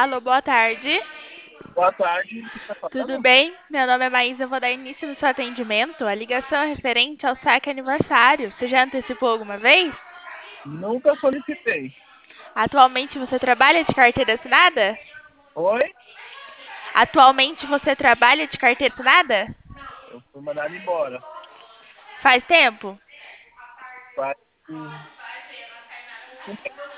Alô, boa tarde. Boa tarde, quem está Tudo falando? bem? Meu nome é Maísa, eu vou dar início no seu atendimento. A ligação é referente ao saque aniversário. Você já antecipou alguma vez? Nunca solicitei. Atualmente você trabalha de carteira assinada? Oi? Atualmente você trabalha de carteira assinada? Eu fui mandado embora. Faz tempo? Faz um tempo.